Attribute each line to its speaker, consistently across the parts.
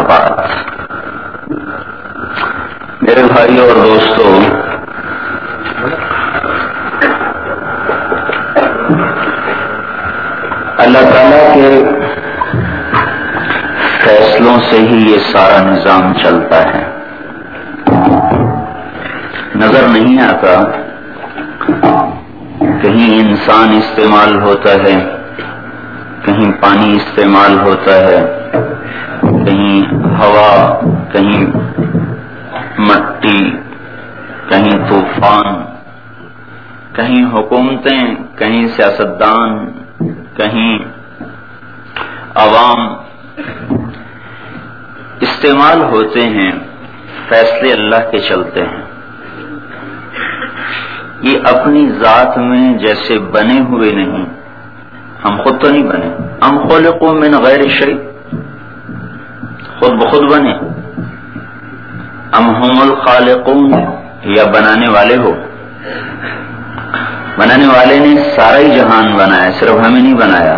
Speaker 1: بعد، میرے بھائیوں اور دوستوں، اللہ تعالیٰ کے فیصلوں سے ہی یہ سارا نظام چلتا ہے. نظر نہیں آتا، کہیں انسان استعمال ہوتا ہے، کہیں پانی استعمال ہوتا ہے، کہیں ہوا، کہیں مٹی، کہیں طوفان، کہیں حکومتیں، کہیں سیاستدان، کہیں عوام استعمال ہوتے ہیں. فیصلے اللہ کے چلتے ہیں. یہ اپنی ذات میں جیسے بنے ہوئے نہیں، ہم خود تو نہیں بنے. ام خلقوا من غیر شیء، خود بخود بنے. ام هم الخالقون، یا بنانے والے ہو. بنانے والے نے سارا ہی جہان بنایا، صرف ہمیں نہیں بنایا.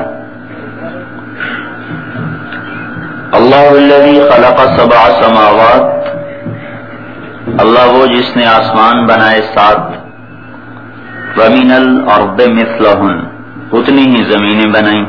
Speaker 1: اللہ الذی خلق 7 سماوات، اللہ وہ جس نے آسمان بنائے 7. وَمِنَ الْأَرْضِ مِثْلَهُنَّ، اتنی ہی زمینیں بنائیں.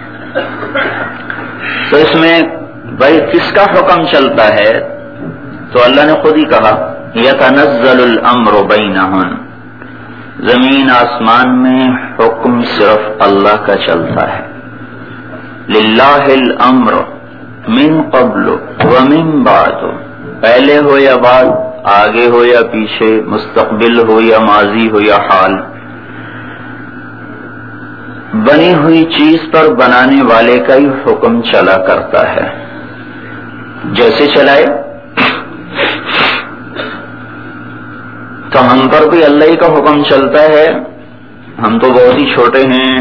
Speaker 1: تو اس میں بھائی کس کا حکم چلتا ہے؟ تو اللہ نے خود ہی کہا يَتَنَزَّلُ الْأَمْرُ بَيْنَهُنَّ، زمین آسمان میں حکم صرف اللہ کا چلتا ہے. لِلَّهِ الْأَمْرُ مِن قَبْلُ وَمِن بَعْدُ، پہلے ہو یا بعد، آگے ہو یا پیچھے، مستقبل ہو یا ماضی ہو یا حال، بنی ہوئی چیز پر بنانے والے کا ہی حکم چلا کرتا ہے. جیسے چلائے تو ہم پر بھی اللہ ہی کا حکم چلتا ہے. ہم تو بہت ہی چھوٹے ہیں.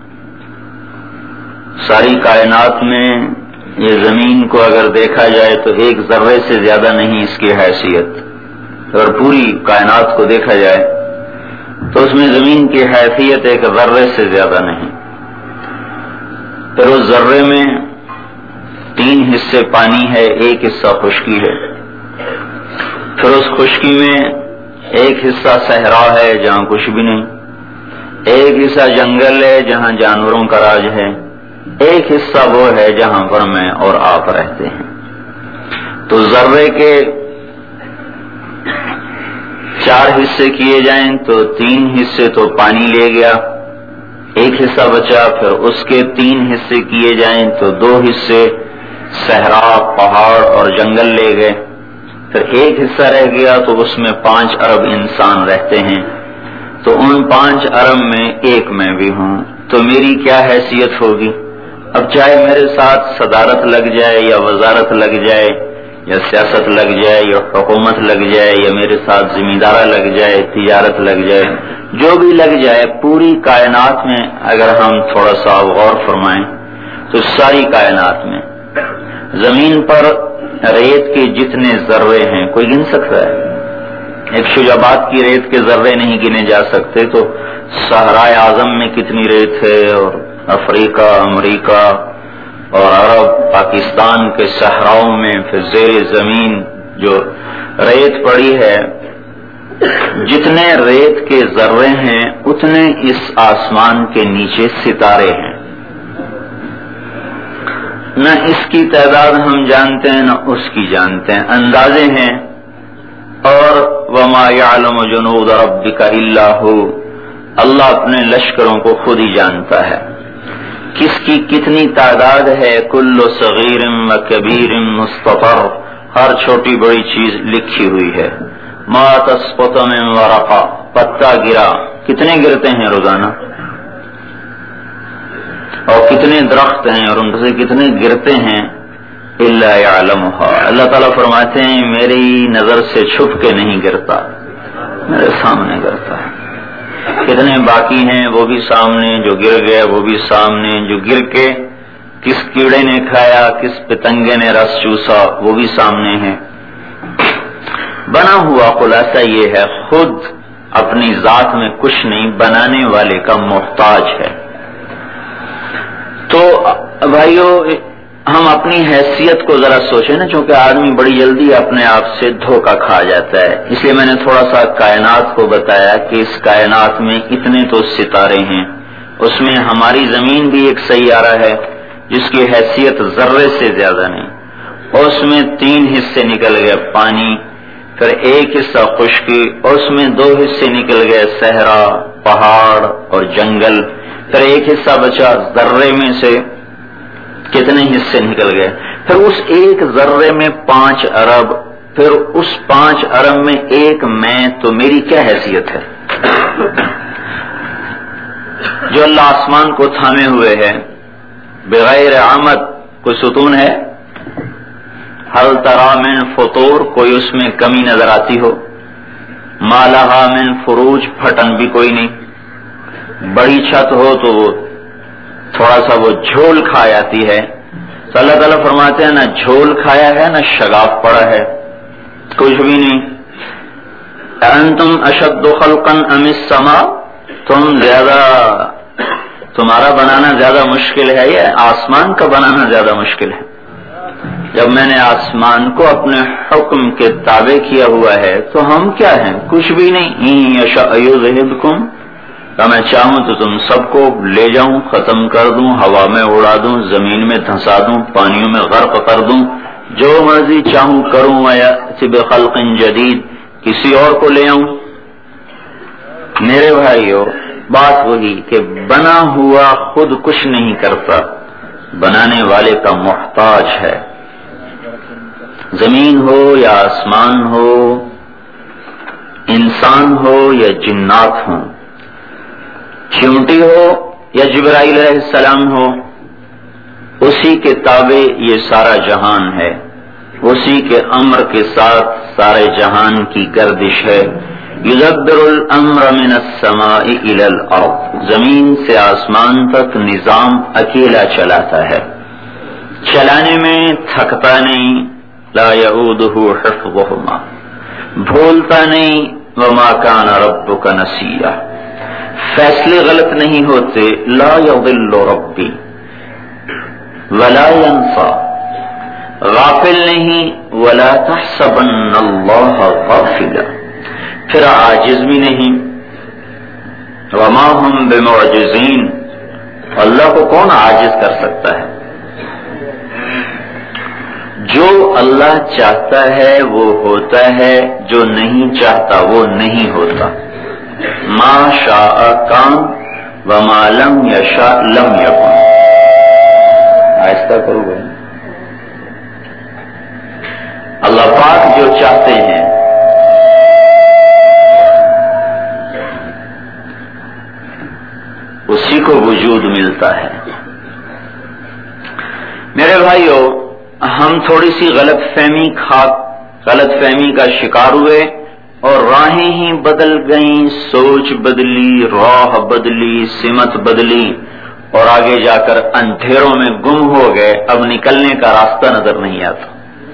Speaker 1: ساری کائنات میں یہ زمین کو اگر دیکھا جائے تو ایک ذرے سے زیادہ نہیں اس کی حیثیت. اگر پوری کائنات کو دیکھا جائے تو اس میں زمین کی حیثیت ایک ذرے سے زیادہ نہیں. پھر اس ذرے میں 3 حصے پانی ہے، 1 حصہ خشکی ہے. پھر اس خشکی میں 1 حصہ صحرا ہے جہاں کچھ بھی نہیں، 1 حصہ جنگل ہے جہاں جانوروں کا راج ہے، 1 حصہ وہ ہے جہاں پر میں اور آپ رہتے ہیں. تو ذرے کے 4 حصے کیے جائیں تو 3 حصے تو پانی لے گیا، 1 حصہ بچا. پھر اس کے 3 حصے کیے جائیں تو 2 حصے صحرا، پہاڑ اور جنگل لے گئے. پھر 1 حصہ رہ گیا تو اس میں 5 ارب انسان رہتے ہیں. تو ان 5 ارب میں 1 میں بھی ہوں تو میری کیا حیثیت ہوگی؟ اب چاہے میرے ساتھ صدارت لگ جائے یا وزارت لگ جائے یا سیاست لگ جائے یا حکومت لگ جائے یا میرے ساتھ زمیندارہ لگ جائے، تجارت لگ جائے، جو بھی لگ جائے، پوری کائنات میں اگر ہم تھوڑا سا غور فرمائیں تو ساری کائنات میں زمین پر ریت کے جتنے ذرے ہیں کوئی گن سکتا ہے؟ ایک شجابات کی ریت کے ذرے نہیں گنے جا سکتے. تو صحرائے اعظم میں کتنی ریت ہے، اور افریقہ، امریکہ اور عرب، پاکستان کے صحراؤں میں پھر زیر زمین جو ریت پڑی ہے، جتنے ریت کے ذرے ہیں اتنے اس آسمان کے نیچے ستارے ہیں. نہ اس کی تعداد ہم جانتے ہیں نہ اس کی جانتے ہیں، اندازے ہیں. اور وَمَا يَعْلَمُ جُنُودَ رَبِّكَ إِلَّا هُوَ، اللہ اپنے لشکروں کو خود ہی جانتا ہے کس کی کتنی تعداد ہے. کل صغیر و کبیر مستطر، ہر چھوٹی بڑی چیز لکھی ہوئی ہے. ما تسقط من ورقہ، پتا گرا، کتنے گرتے ہیں روزانہ، اور کتنے درخت ہیں اور ان سے کتنے گرتے ہیں. الا یعلمها، اللہ تعالیٰ فرماتے ہیں میری نظر سے چھپ کے نہیں گرتا، میرے سامنے گرتا ہے. کتنے باقی ہیں وہ بھی سامنے، جو گر گئے وہ بھی سامنے، جو گر کے کس کیڑے نے کھایا، کس پتنگے نے رس چوسا وہ بھی سامنے ہے. بنا ہوا خلاصہ یہ ہے، خود اپنی ذات میں کچھ نہیں، بنانے والے کا محتاج ہے. تو بھائیو ہم اپنی حیثیت کو ذرا سوچیں نا، چونکہ آدمی بڑی جلدی اپنے آپ سے دھوکہ کھا جاتا ہے، اس لیے میں نے تھوڑا سا کائنات کو بتایا کہ اس کائنات میں اتنے تو ستارے ہیں، اس میں ہماری زمین بھی ایک سیارہ ہے جس کی حیثیت ذرے سے زیادہ نہیں، اور اس میں 3 حصے نکل گئے پانی، پھر ایک حصہ خشکی، اور اس میں 2 حصے نکل گئے صحرا، پہاڑ اور جنگل، پھر ایک حصہ بچا ذرے میں سے کتنے حصے نکل گئے، پھر اس ایک ذرے میں 5 ارب، پھر اس 5 ارب میں ایک میں، تو میری کیا حیثیت ہے؟ جو اللہ آسمان کو تھامے ہوئے ہے بغیر عمد، کوئی ستون ہے؟ ہل تری من فطور، کوئی اس میں کمی نظر آتی ہو؟ ما لہا من فروج، پھٹن بھی کوئی نہیں، بڑی چھت ہو تو تھوڑا سا وہ جھول کھا جاتی ہے، تو اللہ تعالیٰ فرماتے ہیں نہ جھول کھایا ہے نہ شگاف پڑا ہے، کچھ بھی نہیں۔ انتم اشد خلقا ام السماء، تمہارا بنانا زیادہ مشکل ہے یا آسمان کا بنانا زیادہ مشکل ہے؟ جب میں نے آسمان کو اپنے حکم کے تابع کیا ہوا ہے تو ہم کیا ہیں؟ کچھ بھی نہیں۔ ان یشاء یذہبکم، کہ میں چاہوں تو تم سب کو لے جاؤں، ختم کر دوں، ہوا میں اڑا دوں، زمین میں دھنسا دوں، پانیوں میں غرق کر دوں، جو مرضی چاہوں کروں، ویأتی بخلق جدید، کسی اور کو لے آؤں۔ میرے بھائیو، بات وہی کہ بنا ہوا خود کچھ نہیں کرتا، بنانے والے کا محتاج ہے۔ زمین ہو یا آسمان ہو، انسان ہو یا جنات ہوں، چیونٹی ہو یا جبرائیل علیہ السلام ہو، اسی کے تابع یہ سارا جہان ہے، اسی کے امر کے ساتھ سارے جہان کی گردش ہے۔ یدبر الامر من السماء الى الارض، زمین سے آسمان تک نظام اکیلا چلاتا ہے، چلانے میں تھکتا نہیں، لا یعودہ حفظہما، بھولتا نہیں، وما کان ربک نسیہ، فیصلے غلط نہیں ہوتے، لا یضل ربی ولا ینسى، غافل نہیں، ولا تحسبن اللہ غافلا، پھر عاجز بھی نہیں، وما ہم بمعجزین، اللہ کو کون عاجز کر سکتا ہے؟ جو اللہ چاہتا ہے وہ ہوتا ہے، جو نہیں چاہتا وہ نہیں ہوتا۔ ما شاء کان وما لم یشاء لم یکن۔ آہستہ کرو گے۔ اللہ پاک جو چاہتے ہیں اسی کو وجود ملتا ہے۔ میرے بھائیو، ہم تھوڑی سی غلط فہمی کا شکار ہوئے اور راہیں ہی بدل گئیں، سوچ بدلی، راہ بدلی، سمت بدلی، اور آگے جا کر اندھیروں میں گم ہو گئے، اب نکلنے کا راستہ نظر نہیں آتا۔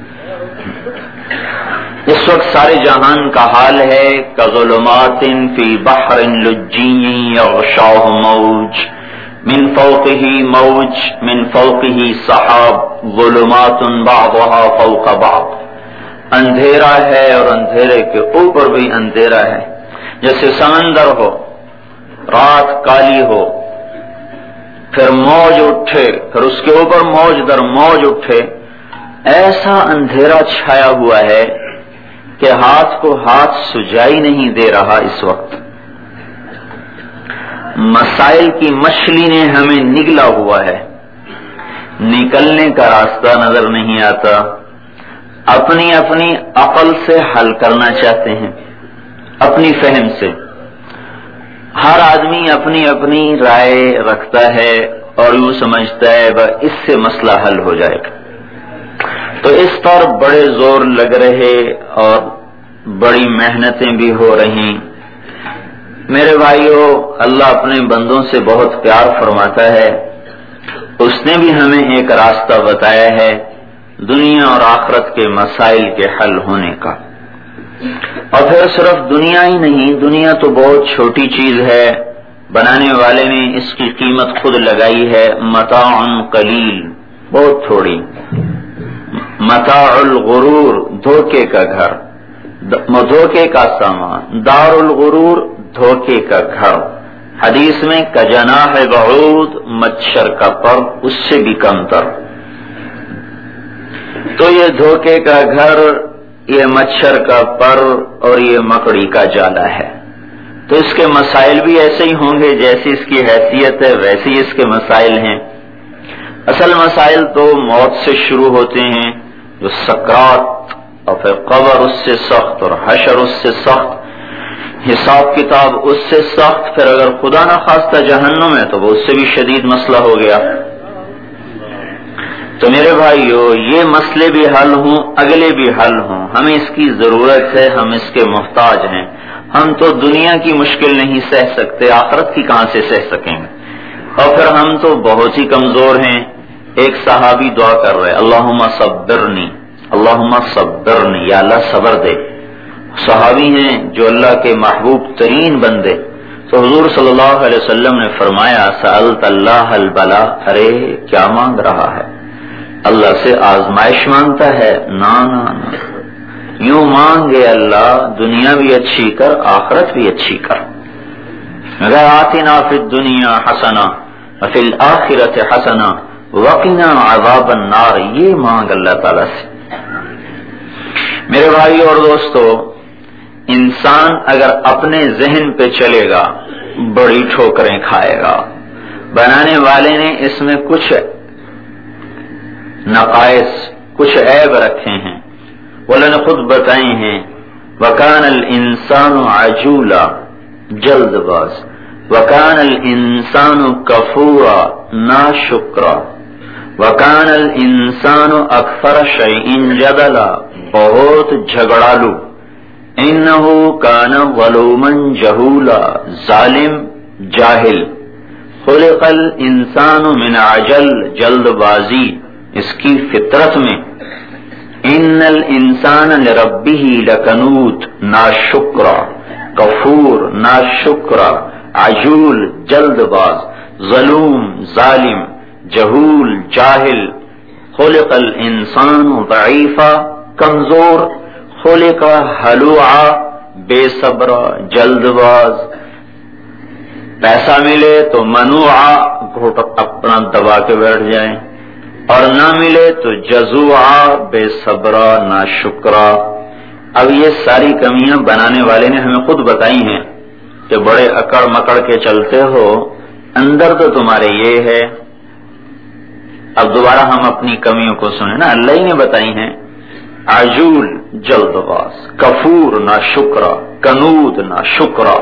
Speaker 1: اس وقت سارے جہان کا حال ہے کظلمات فی بحر لجی یغشاہ موج من فوقہ موج من فوقہ سحاب ظلمات بعضها فوق بعض، اندھیرا ہے اور اندھیرے کے اوپر بھی اندھیرا ہے، جیسے سمندر ہو، رات کالی ہو، پھر موج اٹھے، پھر اس کے اوپر موج در موج اٹھے، ایسا اندھیرا چھایا ہوا ہے کہ ہاتھ کو ہاتھ سجائی نہیں دے رہا۔ اس وقت مسائل کی مچھلی نے ہمیں نگلا ہوا ہے، نکلنے کا راستہ نظر نہیں آتا، اپنی اپنی عقل سے حل کرنا چاہتے ہیں، اپنی فہم سے، ہر آدمی اپنی اپنی رائے رکھتا ہے اور یوں سمجھتا ہے اس سے مسئلہ حل ہو جائے گا، تو اس پر بڑے زور لگ رہے اور بڑی محنتیں بھی ہو رہی۔ میرے بھائیو، اللہ اپنے بندوں سے بہت پیار فرماتا ہے، اس نے بھی ہمیں ایک راستہ بتایا ہے دنیا اور آخرت کے مسائل کے حل ہونے کا۔ اور پھر صرف دنیا ہی نہیں، دنیا تو بہت چھوٹی چیز ہے، بنانے والے نے اس کی قیمت خود لگائی ہے، متاع قلیل، بہت تھوڑی. متاع الغرور دھوکے کا گھر، دھوکے کا سامان. دار الغرور دھوکے کا گھر. حدیث میں کجناح بعود مچھر کا پر اس سے بھی کم تر. تو یہ دھوکے کا گھر، یہ مچھر کا پر اور یہ مکڑی کا جالا ہے. تو اس کے مسائل بھی ایسے ہی ہوں گے، جیسی اس کی حیثیت ہے ویسے ہی اس کے مسائل ہیں. اصل مسائل تو موت سے شروع ہوتے ہیں، جو سکرات، اور پھر قبر اس سے سخت، اور حشر اس سے سخت، حساب کتاب اس سے سخت. پھر اگر خدا نہ خواستہ جہنم ہے تو وہ اس سے بھی شدید مسئلہ ہو گیا. تو میرے بھائیو، یہ مسئلے بھی حل ہوں، اگلے بھی حل ہوں، ہمیں اس کی ضرورت ہے، ہم اس کے محتاج ہیں. ہم تو دنیا کی مشکل نہیں سہ سکتے، آخرت کی کہاں سے سہ سکیں گے؟ اور پھر ہم تو بہت ہی کمزور ہیں. ایک صحابی دعا کر رہے، اللہم صبرنی، اللہم صبرنی، یا اللہ صبر دے. صحابی ہیں جو اللہ کے محبوب ترین بندے. تو حضور صلی اللہ علیہ وسلم نے فرمایا سألت اللہ البلا، ارے کیا مانگ رہا ہے؟ اللہ سے آزمائش مانگتا ہے؟ نا نا نا، یوں مانگے اللہ دنیا بھی اچھی کر، آخرت بھی اچھی کر. اگر آتنا فی الدنیا حسنہ وفی الآخرۃ حسنہ وقنا عذاب النار، یہ مانگ اللہ تعالیٰ سے. میرے بھائی اور دوستو، انسان اگر اپنے ذہن پہ چلے گا بڑی ٹھوکریں کھائے گا. بنانے والے نے اس میں کچھ نقائص، کچھ عیب رکھے ہیں، وہ نے خود بتائی ہیں. وَكَانَ الْإِنسَانُ عَجُولًا، جلد باز. وَكَانَ الْإِنسَانُ كَفُورًا، ناشکرا. وَكَانَ الْإِنسَانُ أَكْثَرَ شَيْءٍ جَدَلًا، بہت جھگڑالو. إِنَّهُ كَانَ ظَلُومًا جَهُولًا، ظالم جاہل. خُلِقَ الْإِنسَانُ مِنْ عَجَلٍ، جلد بازی اس کی فطرت میں. ان الانسان لربه لکنود، ناشکرا. کفور ناشکرا، عجول جلد باز، ظلوم ظالم، جہول جاہل. خلق الانسان ضعیفا، کمزور. خلق ہلوعا، بے صبر جلد باز. پیسہ ملے تو منوعا، گھوٹ اپنا دبا کے بیٹھ جائیں، اور نہ ملے تو جزوعا، بے صبرا ناشکرا. اب یہ ساری کمیاں بنانے والے نے ہمیں خود بتائی ہیں کہ بڑے اکڑ مکڑ کے چلتے ہو، اندر تو تمہارے یہ ہے. اب دوبارہ ہم اپنی کمیوں کو سنیں نا، اللہ ہی نے بتائی ہیں. عجول جلد باز، کفور ناشکرا، کنود ناشکرا.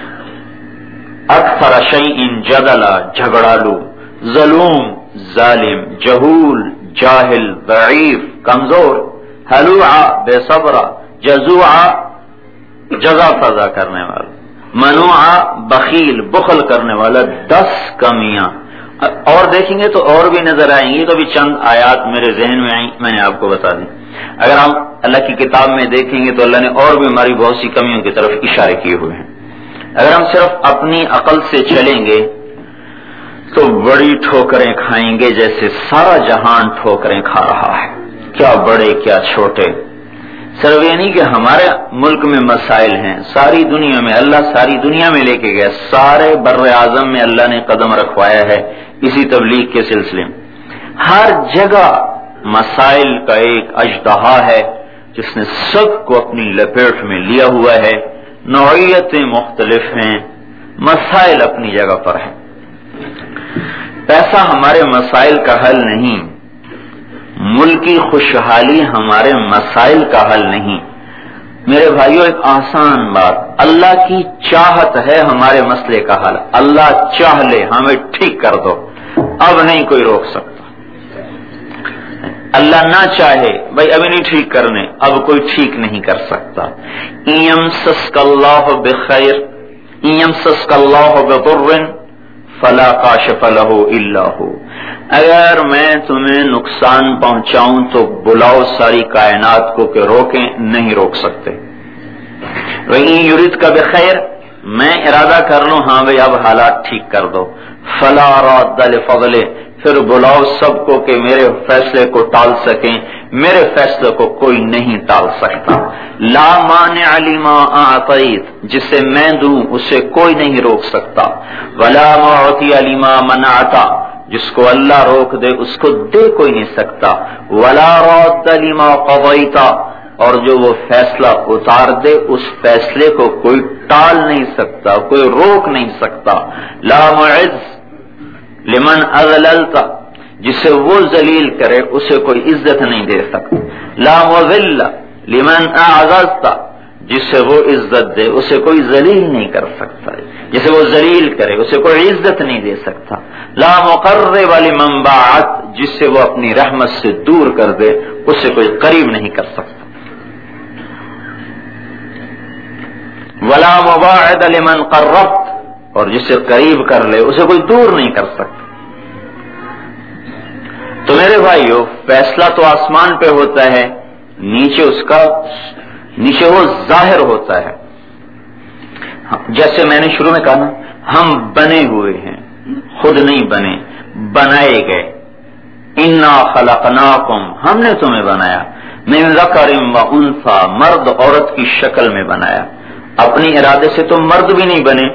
Speaker 1: اکثر شیء جدلا، جھگڑالو. ظلوم ظالم، جہول جاہل، ضعیف کمزور. ہلوعا، بے صبرا. جزوعا، جزا فضا کرنے والا. منوعا، بخیل بخل کرنے والا. 10 کمیاں اور دیکھیں گے تو اور بھی نظر آئیں گی. تو بھی چند آیات میرے ذہن میں آئیں، میں نے آپ کو بتا دی. اگر ہم اللہ کی کتاب میں دیکھیں گے تو اللہ نے اور بھی ہماری بہت سی کمیوں کی طرف اشارے کیے ہوئے ہیں. اگر ہم صرف اپنی عقل سے چلیں گے تو بڑی ٹھوکریں کھائیں گے، جیسے سارا جہان ٹھوکریں کھا رہا ہے. کیا بڑے کیا چھوٹے. صرف یہ نہیں کہ ہمارے ملک میں مسائل ہیں، ساری دنیا میں اللہ ساری دنیا میں لے کے گیا. سارے بر اعظم میں اللہ نے قدم رکھوایا ہے اسی تبلیغ کے سلسلے میں. ہر جگہ مسائل کا ایک اژدہا ہے جس نے سب کو اپنی لپیٹ میں لیا ہوا ہے. نوعیتیں مختلف ہیں، مسائل اپنی جگہ پر ہیں. پیسہ ہمارے مسائل کا حل نہیں، ملکی خوشحالی ہمارے مسائل کا حل نہیں. میرے بھائیو، ایک آسان بات، اللہ کی چاہت ہے ہمارے مسئلے کا حل. اللہ چاہ لے ہمیں ٹھیک کر دو، اب نہیں کوئی روک سکتا. اللہ نہ چاہے بھائی ابھی نہیں ٹھیک کرنے، اب کوئی ٹھیک نہیں کر سکتا. یمسسک اللہ بخیر، یمسسک اللہ بضر فلا کاشف له الا هو. اگر میں تمہیں نقصان پہنچاؤں تو بلاؤ ساری کائنات کو کہ روکیں، نہیں روک سکتے. وَإِن يُرِدْكَ بِخَيْرٍ، میں ارادہ کر لوں ہاں بھئی اب حالات ٹھیک کر دو، فَلَا رَادَّ لِفَضْلِهِ، پھر بلاؤ سب کو کہ میرے فیصلے کو ٹال سکیں، میرے فیصلے کو کوئی نہیں ٹال سکتا۔ لا مانع لما اعطیت، جسے میں دوں اسے کوئی نہیں روک سکتا، ولا معطی لما منعت، جس کو اللہ روک دے اس کو دے کوئی نہیں سکتا، ولا راد لما قضیت، اور جو وہ فیصلہ اتار دے اس فیصلے کو کوئی ٹال نہیں سکتا، کوئی روک نہیں سکتا۔ لا معز لمن اذللت، جسے وہ ذلیل کرے اسے کوئی عزت نہیں دے سکتا۔ لا مذل لمن اعززت، جسے وہ عزت دے اسے کوئی ذلیل نہیں کر سکتا، جسے وہ ذلیل کرے اسے کوئی عزت نہیں دے سکتا۔ لا مقرب لمن باعت، جسے وہ اپنی رحمت سے دور کر دے اسے کوئی قریب نہیں کر سکتا۔ ولا مباعد لمن قربت، اور جسے قریب کر لے اسے کوئی دور نہیں کر سکتا۔ تو میرے بھائیو، فیصلہ تو آسمان پہ ہوتا ہے، نیچے وہ ظاہر ہوتا ہے۔ جیسے میں نے شروع میں کہا نا، ہم بنے ہوئے ہیں، خود نہیں بنے، بنائے گئے۔ انا خلقناکم، ہم نے تمہیں بنایا، من ذکر و انثی، مرد عورت کی شکل میں بنایا۔ اپنی ارادے سے تو مرد بھی نہیں بنے،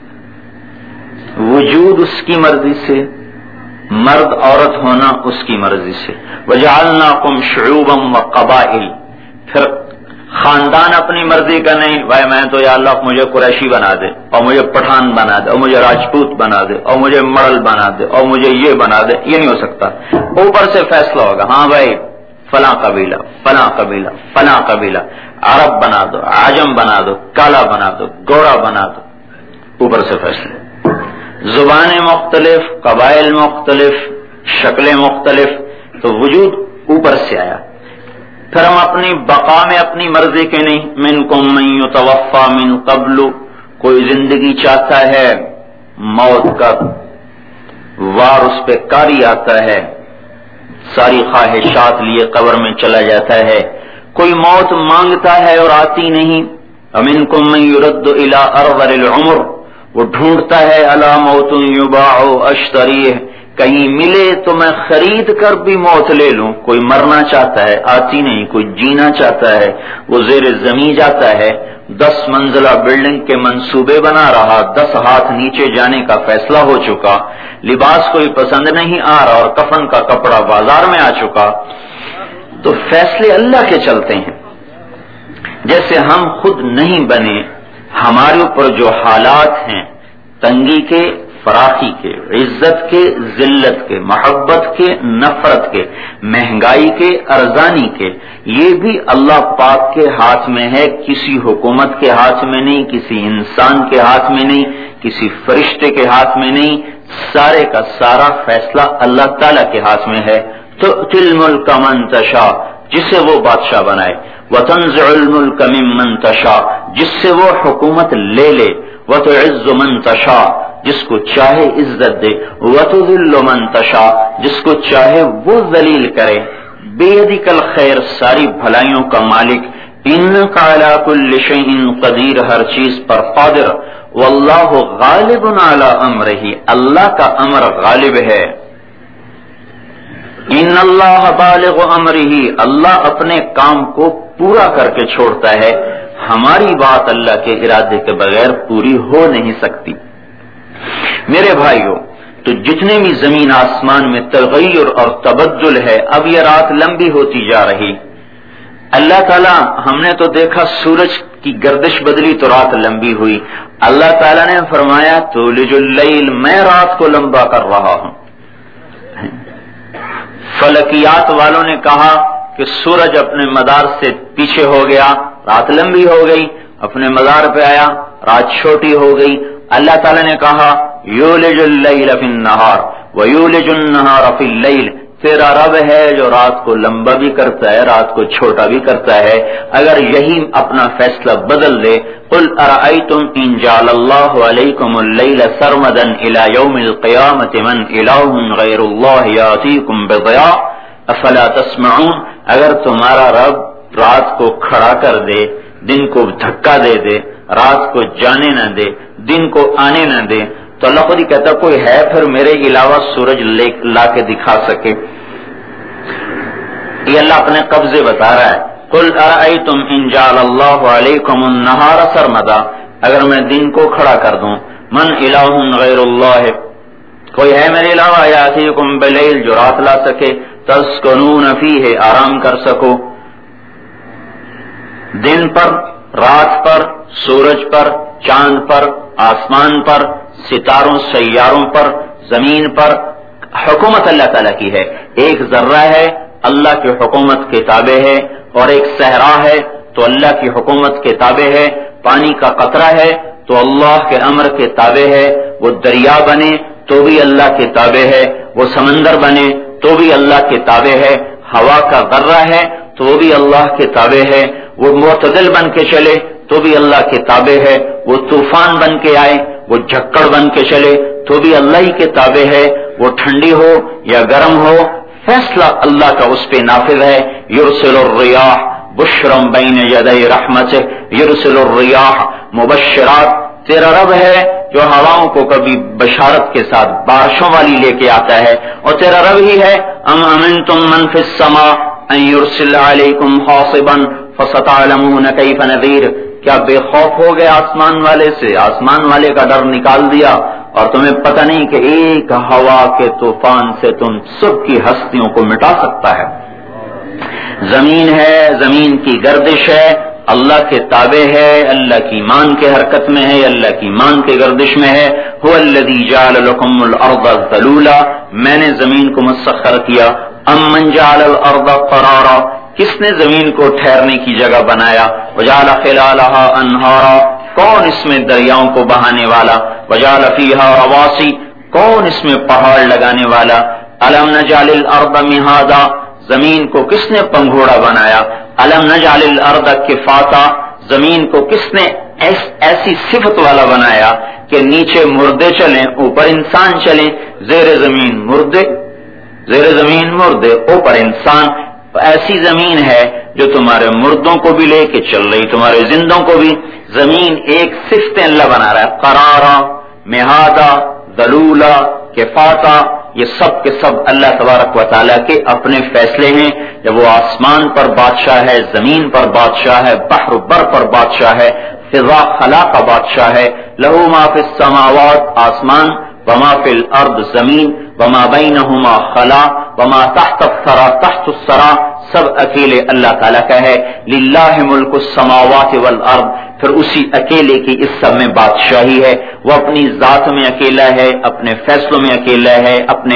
Speaker 1: وجود اس کی مرضی سے، مرد عورت ہونا اس کی مرضی سے۔ وجعلناکم شعوبا وقبائل، پھر خاندان اپنی مرضی کا نہیں، بھائی میں تو یا اللہ مجھے قریشی بنا دے، اور مجھے پٹھان بنا دے، اور مجھے راجپوت بنا دے، اور مجھے مڑل بنا دے، اور مجھے یہ بنا دے، یہ نہیں ہو سکتا۔ اوپر سے فیصلہ ہوگا، ہاں بھائی فلاں قبیلہ فلاں قبیلہ فلاں قبیلہ، عرب بنا دو، عجم بنا دو، کالا بنا دو، گورا بنا دو، اوپر سے فیصلہ۔ زبانیں مختلف، قبائل مختلف، شکلیں مختلف، تو وجود اوپر سے آیا۔ پھر ہم اپنی بقا میں اپنی مرضی کے نہیں، منکم من یتوفی من قبل، کوئی زندگی چاہتا ہے، موت کا وار اس پہ کاری آتا ہے، ساری خواہشات لیے قبر میں چلا جاتا ہے۔ کوئی موت مانگتا ہے اور آتی نہیں، ومنکم من یرد الی ارذل العمر، وہ ڈھونڈتا ہے الا موت یباع اشتریہ، کہیں ملے تو میں خرید کر بھی موت لے لوں۔ کوئی مرنا چاہتا ہے، آتی نہیں، کوئی جینا چاہتا ہے، وہ زیر زمین جاتا ہے، 10 منزلہ بلڈنگ کے منصوبے بنا رہا، 10 ہاتھ نیچے جانے کا فیصلہ ہو چکا، لباس کوئی پسند نہیں آ رہا اور کفن کا کپڑا بازار میں آ چکا۔ تو فیصلے اللہ کے چلتے ہیں۔ جیسے ہم خود نہیں بنے، ہمارے اوپر جو حالات ہیں، تنگی کے، فراخی کے، عزت کے، ذلت کے، محبت کے، نفرت کے، مہنگائی کے، ارزانی کے، یہ بھی اللہ پاک کے ہاتھ میں ہے، کسی حکومت کے ہاتھ میں نہیں، کسی انسان کے ہاتھ میں نہیں، کسی فرشتے کے ہاتھ میں نہیں، سارے کا سارا فیصلہ اللہ تعالی کے ہاتھ میں ہے۔ تو تُؤْتِي الْمُلْكَ مَن تَشَاءُ، جسے وہ بادشاہ بنائے، وَتَنزِعُ الْمُلْكَ مِمَّن تَشَاءُ، جس سے وہ حکومت لے لے، وَتُعِزُّ مَن تَشَاءُ، جس کو چاہے عزت دے، وَتُذِلُّ مَن تَشَاءُ، جس کو چاہے وہ ذلیل کرے۔ بِيَدِكَ الْخَيْرُ، ساری بھلائیوں کا مالک، إِنَّكَ عَلَى كُلِّ شَيْءٍ قَدِيرٌ، ہر چیز پر قادر، وَاللَّهُ غَالِبٌ عَلَى أَمْرِهِ، اللہ کا امر غالب ہے۔ ان اللہ بالغ امرہ، اللہ اپنے کام کو پورا کر کے چھوڑتا ہے، ہماری بات اللہ کے ارادے کے بغیر پوری ہو نہیں سکتی۔ میرے بھائیوں، تو جتنے بھی زمین آسمان میں تغیر اور تبدل ہے، اب یہ رات لمبی ہوتی جا رہی، اللہ تعالیٰ، ہم نے تو دیکھا سورج کی گردش بدلی تو رات لمبی ہوئی، اللہ تعالیٰ نے فرمایا تولج اللیل، میں رات کو لمبا کر رہا ہوں۔ فلکیات والوں نے کہا کہ سورج اپنے مدار سے پیچھے ہو گیا، رات لمبی ہو گئی، اپنے مدار پہ آیا، رات چھوٹی ہو گئی۔ اللہ تعالیٰ نے کہا یولج اللیل فی النہار ویولج النہار فی اللیل، تیرا رب ہے جو رات کو لمبا بھی کرتا ہے، رات کو چھوٹا بھی کرتا ہے۔ اگر یہی اپنا فیصلہ بدل دے، قل ارأیتم ان جعل اللہ علیکم اللیل سرمدا الی یوم القیامۃ من الہ غیر اللہ یاتیکم بضیاء افلا تسمعون، اگر تمہارا رب رات کو کھڑا کر دے، دن کو دھکا دے دے، رات کو جانے نہ دے، دن کو آنے نہ دے، تو اللہ خود ہی کہتا کوئی ہے پھر میرے علاوہ سورج لا کے دکھا سکے؟ یہ اللہ اپنے قبضے بتا رہا ہے. قل ارأیتم ان جعل اللہ علیکم النہار سرمدا، اگر میں دن کو کھڑا کر دوں، من الہ غیر اللہ، کوئی ہے میرے علاوہ، یاتیکم بلیل جو رات لا سکے، تسکنون فیہ آرام کر سکو. دن پر، رات پر، سورج پر، چاند پر، آسمان پر، ستاروں سیاروں پر، زمین پر حکومت اللہ تعالیٰ کی ہے. ایک ذرہ ہے اللہ کی حکومت کے تابع ہے، اور ایک صحرا ہے تو اللہ کی حکومت کے تابع ہے. پانی کا قطرہ ہے تو اللہ کے امر کے تابع ہے. وہ دریا بنے تو بھی اللہ کے تابع ہے، وہ سمندر بنے تو بھی اللہ کے تابع ہے. ہوا کا ذرہ ہے تو وہ بھی اللہ کے تابع ہے. وہ معتدل بن کے چلے تو بھی اللہ کے تابع ہے. وہ طوفان بن کے آئے، وہ جھکڑ بن کے چلے تو بھی اللہ ہی کے تابع ہے. وہ ٹھنڈی ہو یا گرم ہو، فیصلہ اللہ کا اس پہ نافذ ہے. یرسل الریاح بشرا بین یدی رحمتہ، یرسل الریاح مبشرات. تیرا رب ہے جو ہواؤں کو کبھی بشارت کے ساتھ بارشوں والی لے کے آتا ہے، اور تیرا رب ہی ہے. ام امنتم من فی السماء ان یرسل علیکم حاصبا فستعلمون کیف نذیر. کیا بے خوف ہو گئے آسمان والے سے؟ آسمان والے کا ڈر نکال دیا اور تمہیں پتہ نہیں کہ ایک ہوا کے طوفان سے تم سب کی ہستیوں کو مٹا سکتا ہے. زمین ہے، زمین کی گردش ہے، اللہ کے تابع ہے، اللہ کی مان کے حرکت میں ہے، اللہ کی مان کے گردش میں ہے. هو الذی جعل لکم الارض ذلولا، میں نے زمین کو مسخر کیا. امن جعل الارض قرارا، کس نے زمین کو ٹھہرنے کی جگہ بنایا. وجعل خلالها انہارا، کون اس میں دریاؤں کو بہانے والا. وجعل فیہا رواسی، کون اس میں پہاڑ لگانے والا. الم نجعل الارض مہادا، زمین کو کس نے پنگھوڑا بنایا. الم نجعل الارض کفاتا، زمین کو کس نے ایسی صفت والا بنایا کہ نیچے مردے چلیں اوپر انسان چلیں. زیر زمین مردے، زیر زمین مردے، اوپر انسان. ایسی زمین ہے جو تمہارے مردوں کو بھی لے کے چل رہی، تمہارے زندوں کو بھی. زمین ایک صفتیں اللہ بنا رہا ہے، قرارا، مہادا، ذلولا، کفاتا. یہ سب کے سب اللہ تبارک و تعالیٰ کے اپنے فیصلے ہیں. جب وہ آسمان پر بادشاہ ہے، زمین پر بادشاہ ہے، بحر بر پر بادشاہ ہے، فضا خلا کا بادشاہ ہے. لہو ما فی السماوات، آسمان، وما فی الارض، زمین، وما بینہما خلا، وما تحت الثری، تحت الثری، سب اکیلے اللہ تعالیٰ کا ہے. للہ ملک السماوات والارض، پھر اسی اکیلے کی اس سب میں بادشاہی ہے. وہ اپنی ذات میں اکیلا ہے، اپنے فیصلوں میں اکیلا ہے،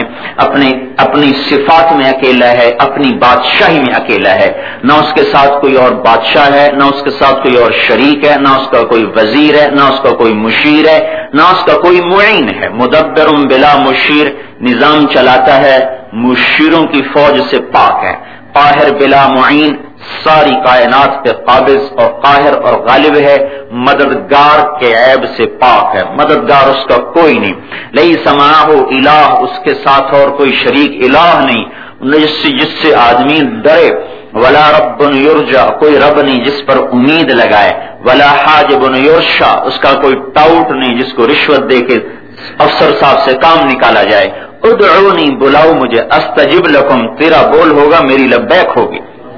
Speaker 1: اپنی صفات میں اکیلا ہے، اپنی بادشاہی میں اکیلا ہے. نہ اس کے ساتھ کوئی اور بادشاہ ہے، نہ اس کے ساتھ کوئی اور شریک ہے، نہ اس کا کوئی وزیر ہے، نہ اس کا کوئی مشیر ہے، نہ اس کا کوئی معین ہے. مدبر بلا مشیر، نظام چلاتا ہے، مشیروں کی فوج سے پاک ہے. قاہر بلا معین، ساری کائنات پہ قابض اور قاہر اور غالب ہے. مددگار کے عیب سے پاک ہے، مددگار اس کا کوئی نہیں. لیس معہ الہ، اس کے ساتھ اور کوئی شریک الہ نہیں جس سے آدمی ڈرے. ولا رب یرجا، کوئی رب نہیں جس پر امید لگائے. ولا حاجب یرشا، اس کا کوئی ٹاؤٹ نہیں جس کو رشوت دے کے افسر صاحب سے کام نکالا جائے. ادعونی، بلاؤ مجھے، استجب لکم، تیرا بول ہوگا میری لبیک ہوگی.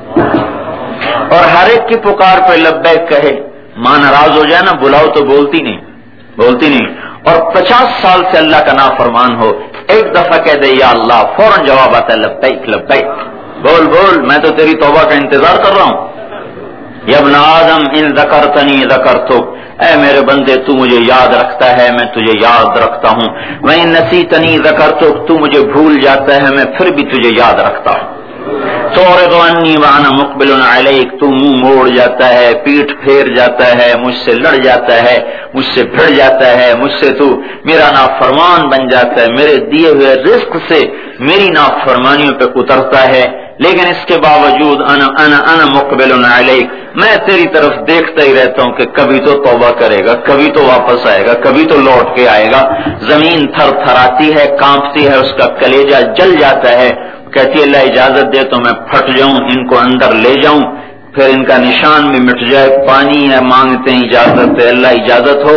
Speaker 1: اور ہر ایک کی پکار پہ لبیک کہے. ماں ناراض ہو جائے نا، بلاؤ تو بولتی نہیں، بولتی نہیں. اور 50 سال سے اللہ کا نافرمان ہو، ایک دفعہ کہہ دے یا اللہ، فوراً جواب آتا ہے لبیک لبیک، بول بول، میں تو تیری توبہ کا انتظار کر رہا ہوں. یا ابن آدم ان ذکرتنی ذکرتک، اے میرے بندے تو مجھے یاد رکھتا ہے میں تجھے یاد رکھتا ہوں. وَإِن نَسِيتَنِي ذَكَرْتُكَ، تو مجھے بھول جاتا ہے میں پھر بھی تجھے یاد رکھتا ہوں. تُعْرِضُ عَنِّي وَأَنَا مُقْبِلٌ عَلَيْكَ، تو منہ موڑ جاتا ہے، پیٹھ پھیر جاتا ہے، مجھ سے لڑ جاتا ہے، مجھ سے بھڑ جاتا ہے، مجھ سے تو میرا نافرمان بن جاتا ہے، میرے دیے ہوئے رزق سے میری نافرمانیوں پہ اترتا ہے. لیکن اس کے باوجود انا مقبل علیک، میں تیری طرف دیکھتا ہی رہتا ہوں کہ کبھی تو توبہ کرے گا، کبھی تو واپس آئے گا، کبھی تو لوٹ کے آئے گا. زمین تھر تھراتی ہے، کانپتی ہے، اس کا کلیجہ جل جاتا ہے. کہتی ہے اللہ اجازت دے تو میں پھٹ جاؤں، ان کو اندر لے جاؤں، پھر ان کا نشان بھی مٹ جائے. پانی ہے، مانگتے ہیں اجازت ہے، اللہ اجازت ہو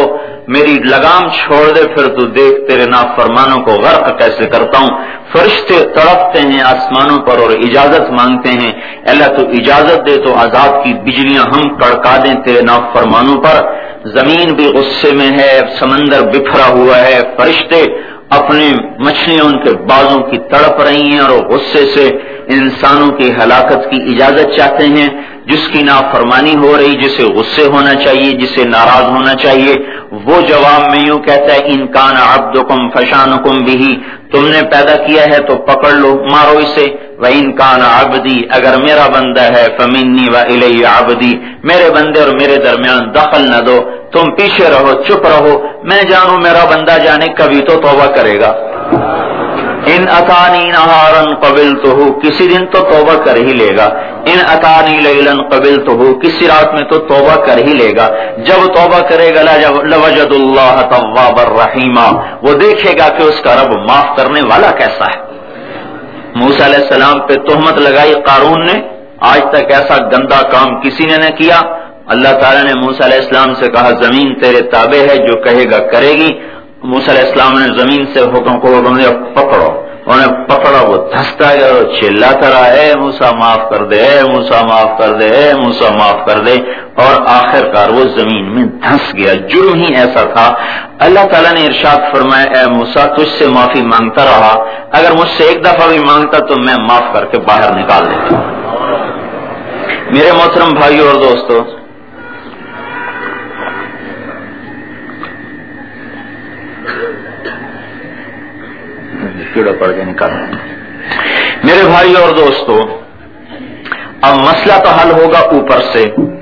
Speaker 1: میری لگام چھوڑ دے پھر تو دیکھ تیرے نافرمانوں کو غرق کیسے کرتا ہوں۔ فرشتے تڑپتے ہیں آسمانوں پر اور اجازت مانگتے ہیں، اللہ تو اجازت دے تو عذاب کی بجلیاں ہم کڑکا دیں تیرے نافرمانوں پر۔ زمین بھی غصے میں ہے، سمندر بکھرا ہوا ہے، فرشتے اپنے مچھلیاں ان کے بازوں کی تڑپ رہی ہیں اور غصے سے انسانوں کی ہلاکت کی اجازت چاہتے ہیں۔ جس کی نافرمانی ہو رہی، جسے غصے ہونا چاہیے، جسے ناراض ہونا چاہیے، وہ جواب میں یوں کہتا ہے ان کان عبدکم فشانکم بہ، تم نے پیدا کیا ہے تو پکڑ لو، مارو اسے۔ وَإِن كَانَ عَبْدِي، اگر میرا بندہ ہے، فَمِنِّي وَإِلَيَّ عَبْدِي، میرے بندے اور میرے درمیان دخل نہ دو، تم پیچھے رہو، چپ رہو، میں جانوں میرا بندہ جانے کبھی تو توبہ کرے گا۔ ان اتانی نہارا قبلتہ، کسی دن تو توبہ کر ہی لے گا۔ ان اتانی لیلا قبلتہ، کسی رات میں تو توبہ کر ہی لے گا۔ جب توبہ کرے گا لوجد اللہ توابا رحیما، وہ دیکھے گا کہ اس کا رب معاف کرنے والا کیسا ہے۔ موسیٰ علیہ السلام پہ تہمت لگائی قارون نے، آج تک ایسا گندا کام کسی نے نہ کیا۔ اللہ تعالیٰ نے موسیٰ علیہ السلام سے کہا زمین تیرے تابع ہے، جو کہے گا کرے گی۔ موسیٰ علیہ السلام نے زمین سے حکم کو پکڑو، انہیں پکڑا، وہ دھستا گیا اور چلاتا رہا، اے موسیٰ معاف کر دے، اے موسیٰ معاف کر دے، اے موسیٰ معاف کر دے، اور آخر کار وہ زمین میں دھس گیا۔ جرم ہی ایسا تھا۔ اللہ تعالیٰ نے ارشاد فرمایا اے موسیٰ تجھ سے معافی مانگتا رہا، اگر مجھ سے ایک دفعہ بھی مانگتا تو میں معاف کر کے باہر نکال دیتا۔ میرے محترم بھائیو اور دوستو، کیڑا پڑ کے نکال، میرے بھائی اور دوستو، اب مسئلہ تو حل ہوگا اوپر سے۔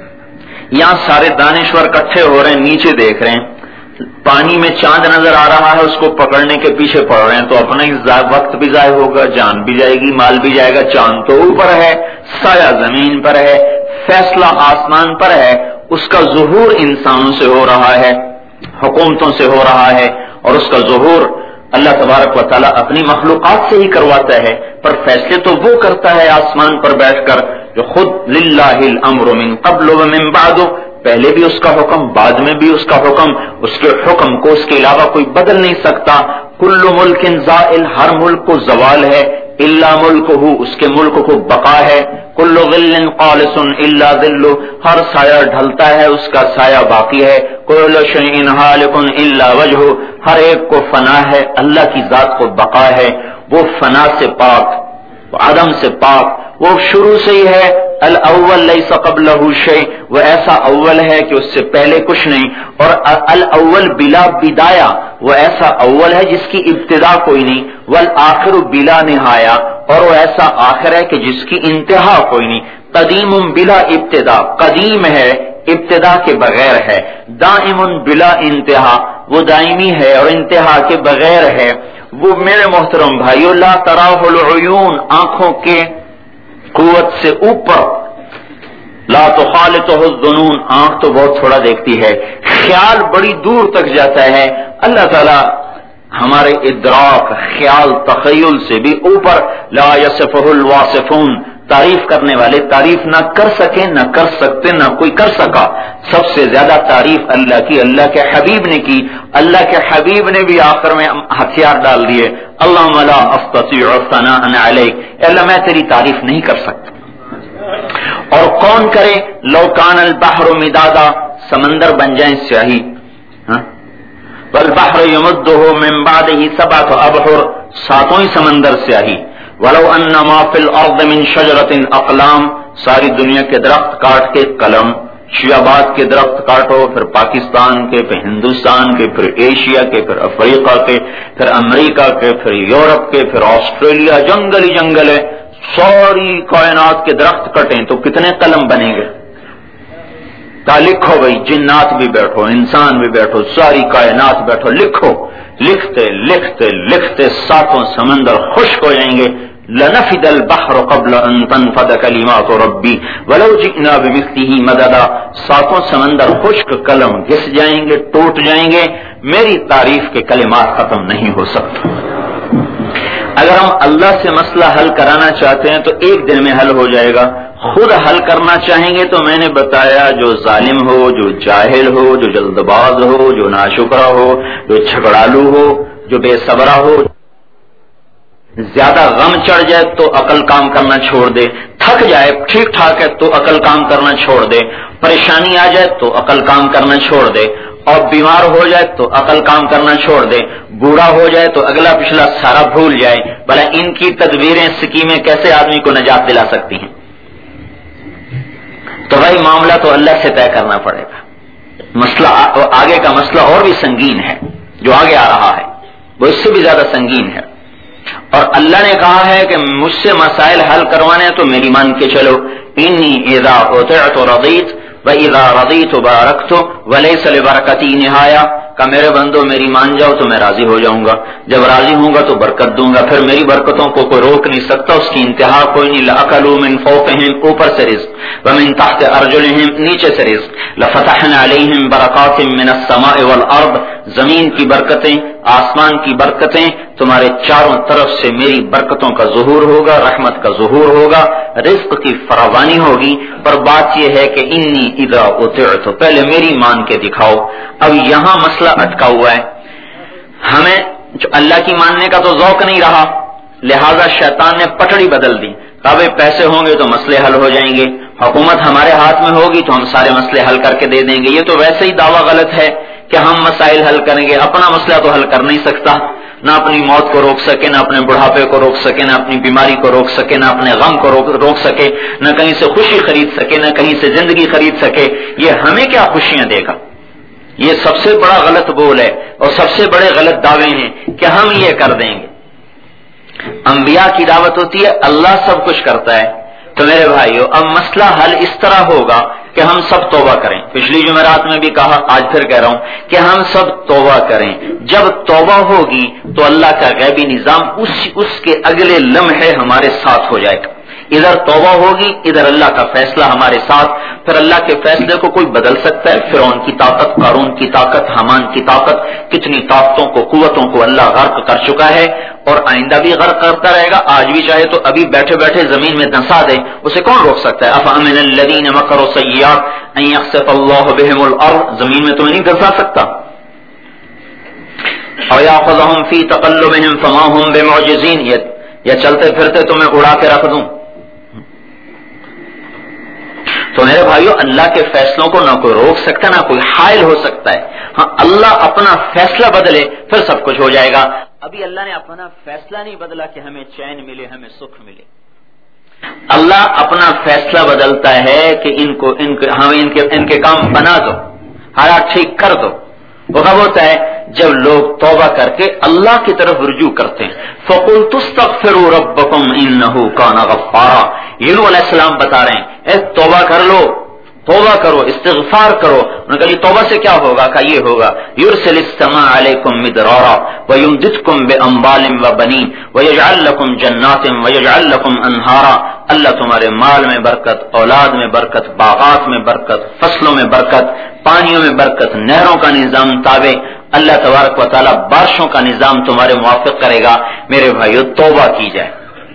Speaker 1: یہاں سارے دانشور اکٹھے ہو رہے ہیں، نیچے دیکھ رہے ہیں، پانی میں چاند نظر آ رہا ہے، اس کو پکڑنے کے پیچھے پڑ رہے ہیں، تو اپنا ہی وقت بھی ضائع ہوگا، جان بھی جائے گی، مال بھی جائے گا۔ چاند تو اوپر ہے، سایہ زمین پر ہے، فیصلہ آسمان پر ہے، اس کا ظہور انسانوں سے ہو رہا ہے، حکومتوں سے ہو رہا ہے، اور اس کا ظہور اللہ تبارک و تعالیٰ اپنی مخلوقات سے ہی کرواتا ہے، پر فیصلے تو وہ کرتا ہے آسمان پر بیٹھ کر جو خود للہ الامر من قبل ومن بعد، پہلے بھی اس کا حکم، بعد میں بھی اس کا حکم، اس کے حکم کو اس کے علاوہ کوئی بدل نہیں سکتا۔ کل ملک زائل، ہر ملک کو زوال ہے، الا ملکہ، اس کے ملک کو بقا ہے۔ کل ظل قالص الا ظل، ہر سایہ ڈھلتا ہے، اس کا سایہ باقی ہے۔ کل شیء ہالک الا وجہ، ہر ایک کو فنا ہے، اللہ کی ذات کو بقا ہے، وہ فنا سے پاک، عدم سے پاک، وہ شروع سے ہی ہے۔ الاول لیس قبلہ شیء، وہ ایسا اول ہے کہ اس سے پہلے کچھ نہیں، اور الاول بلا بدایہ، وہ ایسا اول ہے جس کی ابتدا کوئی نہیں۔ والآخر بلا نہایہ، اور وہ ایسا آخر ہے کہ جس کی انتہا کوئی نہیں۔ قدیم بلا ابتدا، قدیم ہے ابتدا کے بغیر ہے۔ دائم بلا انتہا، وہ دائمی ہے اور انتہا کے بغیر ہے۔ وہ میرے محترم بھائیو لا تراہ العیون، آنکھوں کے قوت سے اوپر، لا تخالطہ الظنون، آنکھ تو بہت تھوڑا دیکھتی ہے، خیال بڑی دور تک جاتا ہے۔ اللہ تعالی ہمارے ادراک، خیال، تخیل سے بھی اوپر۔ لا یصفہ الواصفون، تعریف کرنے والے تعریف نہ کر سکے، نہ کر سکتے، نہ کوئی کر سکا۔ سب سے زیادہ تعریف اللہ کی اللہ کے حبیب نے کی۔ اللہ کے حبیب نے بھی آخر میں ہتھیار ڈال دیے، اللہم لا استطیع ثناء علیک، اللہ میں تیری تعریف نہیں کر سکتا۔ اور کون کرے؟ لو کان البحر مدادا، سمندر بن جائیں سیاہی، والبحر یمدہ من بعدہ سبعۃ ابحر، ساتوں ہی سمندر سیاہی۔ ولو ان ما فی الارض من شجرۃ اقلام، ساری دنیا کے درخت کاٹ کے قلم، شیعباد کے درخت کاٹو، پھر پاکستان کے، پھر ہندوستان کے، پھر ایشیا کے، پھر افریقہ کے، پھر امریکہ کے، پھر یورپ کے، پھر آسٹریلیا، جنگل ہی جنگل ہے، ساری کائنات کے درخت کٹیں تو کتنے قلم بنیں گے؟ لکھو بھائی، جنات بھی بیٹھو، انسان بھی بیٹھو، ساری کائنات بیٹھو، لکھو۔ لکھتے لکھتے لکھتے ساتوں سمندر خشک ہو جائیں گے۔ لنفد البحر قبل ان تنفد کلمات ربی ولو جئنا بمثلہ مددا، ساتوں سمندر خشک، قلم گھس جائیں گے، ٹوٹ جائیں گے، میری تعریف کے کلمات ختم نہیں ہو سکتے۔ اگر ہم اللہ سے مسئلہ حل کرانا چاہتے ہیں تو ایک دن میں حل ہو جائے گا۔ خود حل کرنا چاہیں گے تو میں نے بتایا جو ظالم ہو، جو جاہل ہو، جو جلد باز ہو، جو ناشکرا ہو، جو جھگڑالو ہو، جو بے صبرا ہو، زیادہ غم چڑھ جائے تو عقل کام کرنا چھوڑ دے، تھک جائے ٹھیک ٹھاک ہے تو عقل کام کرنا چھوڑ دے، پریشانی آ جائے تو عقل کام کرنا چھوڑ دے، اور بیمار ہو جائے تو عقل کام کرنا چھوڑ دے، بوڑھا ہو جائے تو اگلا پچھلا سارا بھول جائے۔ بھلا ان کی تدبیریں اسکیمیں کیسے آدمی کو نجات دلا سکتی ہیں؟ تو بھائی معاملہ تو اللہ سے طے کرنا پڑے گا۔ مسئلہ آگے کا مسئلہ اور بھی سنگین ہے، جو آگے آ رہا ہے وہ اس سے بھی زیادہ سنگین ہے، اور اللہ نے کہا ہے کہ مجھ سے مسائل حل کروانے ہیں تو میری مان کے چلو، انی اذا اطعت رضیت واذا رضیت بارکت ولیس لبرکتی نہایا، کہ میرے بندو میری مان جاؤ تو میں راضی ہو جاؤں گا، جب راضی ہوں گا تو برکت دوں گا، پھر میری برکتوں کو کوئی روک نہیں سکتا، اس کی انتہا کوئی نہیں۔ لأکلوا من فوقہم، اوپر سے رزق، ومن تحت ارجلہم، نیچے سے رزق، لفتحنا علیہم برکات من السماء والارض، زمین کی برکتیں، آسمان کی برکتیں، تمہارے چاروں طرف سے میری برکتوں کا ظہور ہوگا، رحمت کا ظہور ہوگا، رزق کی فراوانی ہوگی۔ پر بات یہ ہے کہ انی اذا اطعت، پہلے میری مان کے دکھاؤ۔ اب یہاں مسئلہ اٹکا ہوا ہے، ہمیں جو اللہ کی ماننے کا تو ذوق نہیں رہا، لہذا شیطان نے پٹڑی بدل دی، کہا بھائی پیسے ہوں گے تو مسئلے حل ہو جائیں گے، حکومت ہمارے ہاتھ میں ہوگی تو ہم سارے مسئلے حل کر کے دے دیں گے۔ یہ تو ویسے ہی دعویٰ غلط ہے کہ ہم مسائل حل کریں گے، اپنا مسئلہ تو حل کر نہیں سکتا، نہ اپنی موت کو روک سکے، نہ اپنے بڑھاپے کو روک سکے، نہ اپنی بیماری کو روک سکے، نہ اپنے غم کو روک سکے، نہ کہیں سے خوشی خرید سکے، نہ کہیں سے زندگی خرید سکے، یہ ہمیں کیا خوشیاں دے گا؟ یہ سب سے بڑا غلط بول ہے اور سب سے بڑے غلط دعوے ہیں کہ ہم یہ کر دیں گے۔ انبیاء کی دعوت ہوتی ہے اللہ سب کچھ کرتا ہے۔ تو میرے بھائیو اب مسئلہ حل اس طرح ہوگا کہ ہم سب توبہ کریں، پچھلی جمعرات میں بھی کہا، آج پھر کہہ رہا ہوں کہ ہم سب توبہ کریں۔ جب توبہ ہوگی تو اللہ کا غیبی نظام اس کے اگلے لمحے ہمارے ساتھ ہو جائے گا، ادھر توبہ ہوگی، ادھر اللہ کا فیصلہ ہمارے ساتھ، پھر اللہ کے فیصلے کو کوئی بدل سکتا ہے؟ فرعون کی طاقت، قارون کی طاقت، حامان کی طاقت، کتنی طاقتوں کو، قوتوں کو اللہ غرق کر چکا ہے اور آئندہ بھی غرق کرتا رہے گا۔ آج بھی چاہے تو ابھی بیٹھے بیٹھے زمین میں دھنسا دے، اسے کون روک سکتا ہے؟ افامن الذین مکروا السیئات ان یخسف اللہ بہم الارض، زمین میں تمہیں نہیں دھنسا سکتا۔ او یاخذہم فی تقلبہم فما ہم بمعجزین، یا چلتے پھرتے تمہیں اڑا کے رکھ دوں۔ تو میرے بھائیو اللہ کے فیصلوں کو نہ کوئی روک سکتا، نہ کوئی حائل ہو سکتا ہے۔ ہاں اللہ اپنا فیصلہ بدلے پھر سب کچھ ہو جائے گا۔ ابھی اللہ نے اپنا فیصلہ نہیں بدلا کہ ہمیں چین ملے، ہمیں سکھ ملے۔ اللہ اپنا فیصلہ بدلتا ہے کہ ہمیں ان کے کام بنا دو، حالات ٹھیک کر دو۔ وہ کب ہوتا ہے؟ جب لوگ توبہ کر کے اللہ کی طرف رجوع کرتے ہیں۔ فَقُلْتُ اسْتَغْفِرُوا رَبَّكُمْ إِنَّهُ كَانَ غَفَّارًا، یونس علیہ السلام بتا رہے ہیں اے توبہ کر لو، توبہ کرو، استغفار کرو۔ انہوں نے کہا یہ توبہ سے کیا ہوگا؟ کہ یہ ہوگا یرسل السماء علیکم مدرارا ویمددکم باموال وبنین ویجعل لکم جنات ویجعل لکم انہارا، اللہ تمہارے مال میں برکت، اولاد میں برکت، باغات میں برکت، فصلوں میں برکت، پانیوں میں برکت، نہروں کا نظام تابع، اللہ تبارک و تعالی بارشوں کا نظام تمہارے موافق کرے گا۔ میرے بھائیو توبہ کی جائے۔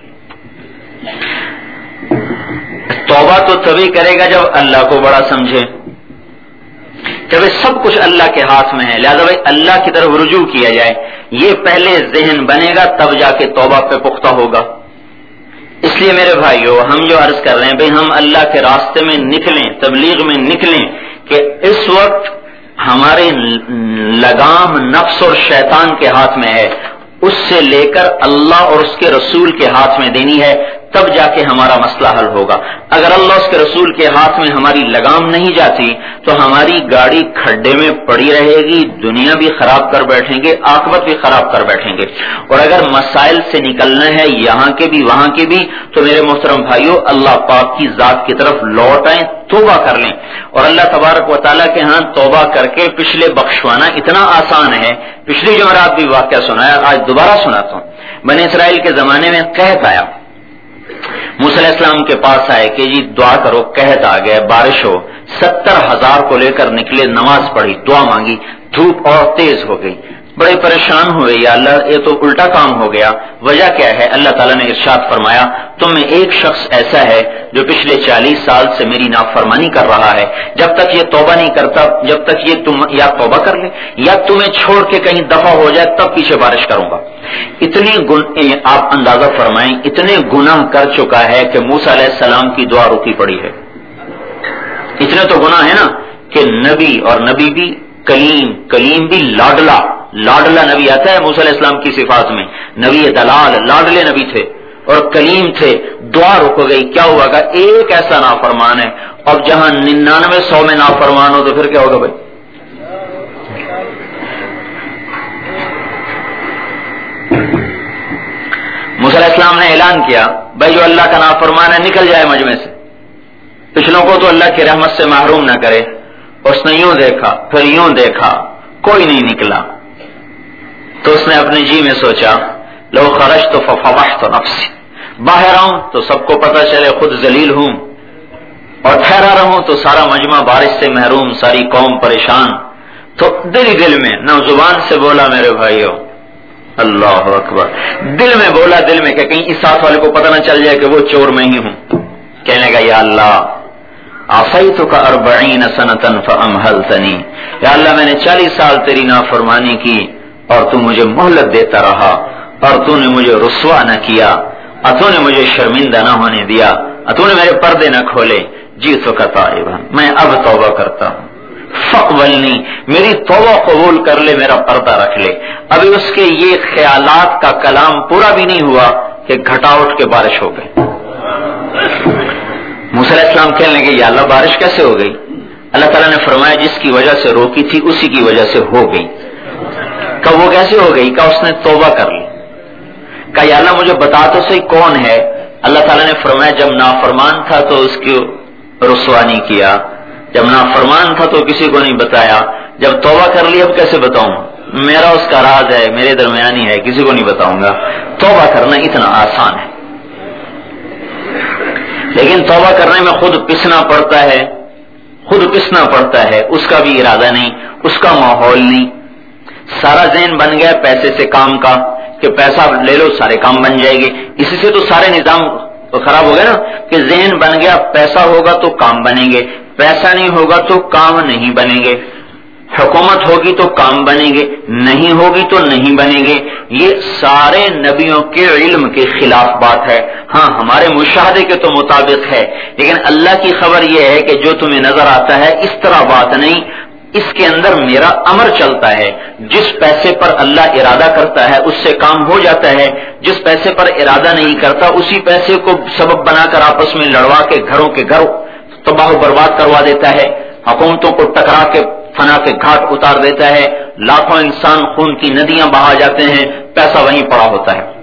Speaker 1: توبہ تو تبھی کرے گا جب اللہ کو بڑا سمجھے، جب سب کچھ اللہ کے ہاتھ میں ہے، لہذا بھائی اللہ کی طرف رجوع کیا جائے۔ یہ پہلے ذہن بنے گا تب جا کے توبہ پہ پختہ ہوگا۔ اس لیے میرے بھائیو ہم جو عرض کر رہے ہیں بھائی ہم اللہ کے راستے میں نکلیں، تبلیغ میں نکلیں، کہ اس وقت ہماری لگام نفس اور شیطان کے ہاتھ میں ہے، اس سے لے کر اللہ اور اس کے رسول کے ہاتھ میں دینی ہے، تب جا کے ہمارا مسئلہ حل ہوگا۔ اگر اللہ اس کے رسول کے ہاتھ میں ہماری لگام نہیں جاتی تو ہماری گاڑی کھڈے میں پڑی رہے گی، دنیا بھی خراب کر بیٹھیں گے، آخرت بھی خراب کر بیٹھیں گے۔ اور اگر مسائل سے نکلنا ہے یہاں کے بھی وہاں کے بھی تو میرے محترم بھائیو اللہ پاک کی ذات کی طرف لوٹ آئیں، توبہ کر لیں، اور اللہ تبارک و تعالیٰ کے ہاں توبہ کر کے پچھلے بخشوانا اتنا آسان ہے۔ پچھلی جمعرات بھی واقعہ سنایا، آج دوبارہ سناتا ہوں۔ بنی اسرائیل کے زمانے میں قحط آیا، موسیٰ علیہ السلام کے پاس آئے کہ جی دعا کرو، قحط آ گیا، بارش ہو۔ 70,000 کو لے کر نکلے، نماز پڑھی، دعا مانگی، دھوپ اور تیز ہو گئی، بڑے پریشان ہوئے، یا اللہ یہ تو الٹا کام ہو گیا، وجہ کیا ہے؟ اللہ تعالیٰ نے ارشاد فرمایا تم میں ایک شخص ایسا ہے جو پچھلے 40 سال سے میری نافرمانی کر رہا ہے، جب تک یہ توبہ نہیں کرتا، جب تک یہ تم یا توبہ کر لے یا تمہیں چھوڑ کے کہیں دفع ہو جائے تب پیچھے بارش کروں گا۔ آپ اندازہ فرمائیں اتنے گناہ کر چکا ہے کہ موسیٰ علیہ السلام کی دعا رکی پڑی ہے۔ اتنے تو گناہ ہے نا کہ نبی، اور نبی بھی کلیم بھی لاڈلا نبی آتا ہے موسیٰ علیہ السلام کی صفات میں، نبی دلال لاڈلے نبی تھے اور کلیم تھے، دعا رک گئی، کیا ہوا گا؟ ایک ایسا نافرمان ہے، اب جہاں 99 میں نافرمان ہو تو پھر کیا ہوگا بھائی؟ موسیٰ علیہ السلام نے اعلان کیا بھائی جو اللہ کا نافرمان ہے نکل جائے مجمع سے، پچھلوں کو تو اللہ کی رحمت سے محروم نہ کرے۔ اس نے یوں دیکھا پھر یوں دیکھا، کوئی نہیں نکلا، تو اس نے اپنے جی میں سوچا لو خرجت ففضحت نفسی، باہر آؤں تو سب کو پتہ چلے خود ذلیل ہوں، اور ٹھہرا رہوں تو سارا مجمع بارش سے محروم، ساری قوم پریشان۔ تو دل میں نہ زبان سے بولا میرے بھائیوں، اللہ اکبر، دل میں بولا، دل میں کہ کہیں اس ساتھ والے کو پتہ نہ چل جائے کہ وہ چور میں ہی ہوں۔ کہنے کا یا اللہ عصیتک 40 سنۃ فامہلتنی، یا اللہ میں نے 40 سال تیری نافرمانی کی اور تو مجھے مہلت دیتا رہا، اور تو نے مجھے رسوا نہ کیا، اور تو نے مجھے شرمندہ نہ ہونے دیا، اور تو نے میرے پردے نہ کھولے، جئتک تائبا، میں اب توبہ کرتا ہوں، فاقبلنی، میری توبہ قبول کر لے، میرا پردہ رکھ لے۔ ابھی اس کے یہ خیالات کا کلام پورا بھی نہیں ہوا کہ گھٹا اٹھ کے بارش ہو گئی۔ موسیٰ علیہ السلام کہنے لگے یا اللہ بارش کیسے ہو گئی؟ اللہ تعالیٰ نے فرمایا جس کی وجہ سے روکی تھی اسی کی وجہ سے ہو گئی۔ کہ وہ کیسے ہو گئی؟ کہ اس نے توبہ کر لی۔ کہ یا اللہ مجھے بتا تو صحیح کون ہے؟ اللہ تعالیٰ نے فرمایا جب نافرمان تھا تو اس کی رسوا نہیں کیا، جب نافرمان تھا تو کسی کو نہیں بتایا، جب توبہ کر لی اب کیسے بتاؤں؟ میرا اس کا راز ہے، میرے درمیانی ہے، کسی کو نہیں بتاؤں گا۔ توبہ کرنا اتنا آسان ہے، لیکن توبہ کرنے میں خود پسنا پڑتا ہے، اس کا بھی ارادہ نہیں، اس کا ماحول نہیں، سارا ذہن بن گیا پیسے سے کام کا کہ پیسہ لے لو سارے کام بن جائے گے، اسی سے تو سارے نظام خراب ہو گیا نا کہ ذہن بن گیا پیسہ ہوگا تو کام بنیں گے، پیسہ نہیں ہوگا تو کام نہیں بنیں گے، حکومت ہوگی تو کام بنیں گے، نہیں ہوگی تو نہیں بنیں گے۔ یہ سارے نبیوں کے علم کے خلاف بات ہے، ہاں ہمارے مشاہدے کے تو مطابق ہے، لیکن اللہ کی خبر یہ ہے کہ جو تمہیں نظر آتا ہے اس طرح بات نہیں، اس کے اندر میرا امر چلتا ہے۔ جس پیسے پر اللہ ارادہ کرتا ہے اس سے کام ہو جاتا ہے، جس پیسے پر ارادہ نہیں کرتا اسی پیسے کو سبب بنا کر آپس میں لڑوا کے گھروں کے گھر تباہ و برباد کروا دیتا ہے، حکومتوں کو ٹکرا کے فنا کے گھاٹ اتار دیتا ہے، لاکھوں انسان خون کی ندیاں بہا جاتے ہیں، پیسہ وہیں پڑا ہوتا ہے۔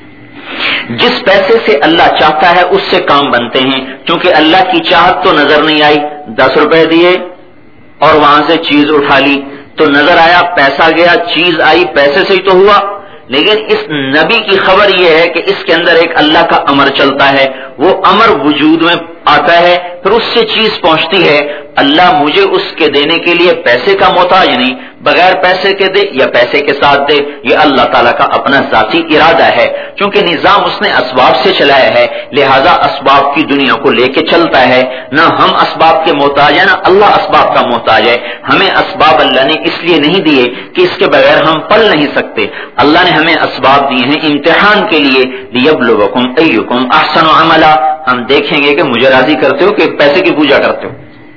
Speaker 1: جس پیسے سے اللہ چاہتا ہے اس سے کام بنتے ہیں، کیونکہ اللہ کی چاہت تو نظر نہیں آئی، 10 روپے دیے اور وہاں سے چیز اٹھا لی تو نظر آیا پیسہ گیا، چیز آئی، پیسے سے ہی تو ہوا، لیکن اس نبی کی خبر یہ ہے کہ اس کے اندر ایک اللہ کا امر چلتا ہے، وہ امر وجود میں آتا ہے، پھر اس سے چیز پہنچتی ہے۔ اللہ مجھے اس کے دینے کے لیے پیسے کا محتاج نہیں، بغیر پیسے کے دے یا پیسے کے ساتھ دے، یہ اللہ تعالیٰ کا اپنا ذاتی ارادہ ہے، کیونکہ نظام اس نے اسباب سے چلایا ہے، لہذا اسباب کی دنیا کو لے کے چلتا ہے، نہ ہم اسباب کے محتاج ہیں نہ اللہ اسباب کا محتاج ہے۔ ہمیں اسباب اللہ نے اس لیے نہیں دیے کہ اس کے بغیر ہم پل نہیں سکتے، اللہ نے ہمیں اسباب دیے ہیں امتحان کے لیے، لیبلوکم ایکم احسن عملا، ہم دیکھیں گے کہ مجھے راضی کرتے ہو کہ پیسے کی پوجا کرتے ہو۔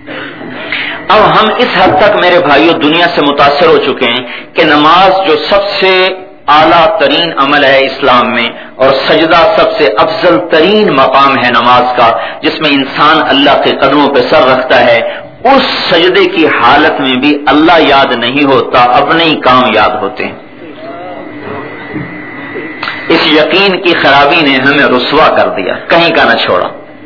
Speaker 1: اب ہم اس حد تک میرے بھائیوں دنیا سے متاثر ہو چکے ہیں کہ نماز جو سب سے اعلیٰ ترین عمل ہے اسلام میں، اور سجدہ سب سے افضل ترین مقام ہے نماز کا، جس میں انسان اللہ کے قدموں پہ سر رکھتا ہے، اس سجدے کی حالت میں بھی اللہ یاد نہیں ہوتا، اپنے ہی کام یاد ہوتے ہیں۔ اس یقین کی خرابی نے ہمیں رسوا کر دیا، کہیں کا نہ چھوڑا۔